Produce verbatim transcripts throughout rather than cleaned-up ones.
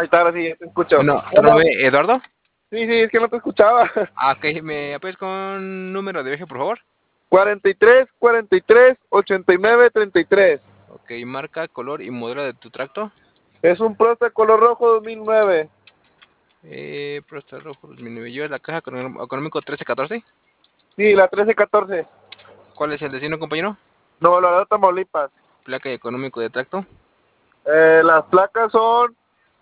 Ahí está, ahora sí, ya te escucho. Bueno, ¿tu nombre es Eduardo? Sí, sí, es que no te escuchaba. Ah, ok, ¿me apoyas con número de viaje, por favor? cuarenta y tres, cuarenta y tres, ochenta y nueve, treinta y tres. Ok, marca, color y modelo de tu tracto. Es un Prosta color rojo dos mil nueve. Eh, Prosta rojo dos mil nueve. ¿Llevas la caja económico económico trece catorce? Sí, la trece catorce. ¿Cuál es el destino, compañero? Nuevo Laredo, Tamaulipas. Placa y económico de tracto. Eh, las placas son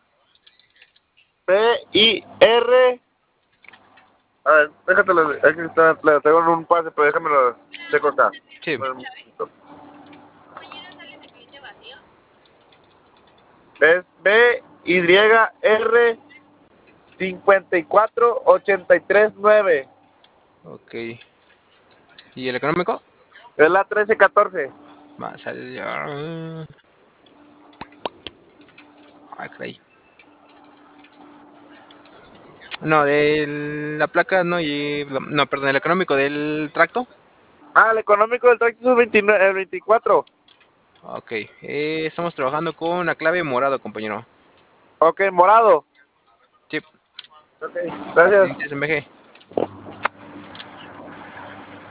P I R. A ver, déjatelo. Aquí está, la tengo en un pase, pero déjamelo checo acá. Sí. Es B Y R cincuenta y cuatro ochenta y tres nueve. Ok. ¿Y el económico? Es la trece catorce. Va a salir. Ah, caray. No, de la placa no, y. No, perdón, el económico del tracto. Ah, el económico del tracto es el veintinueve, el veinticuatro. Ok, eh, estamos trabajando con la clave morado, compañero. Ok, morado. Sí, Ok, gracias. dices en V G.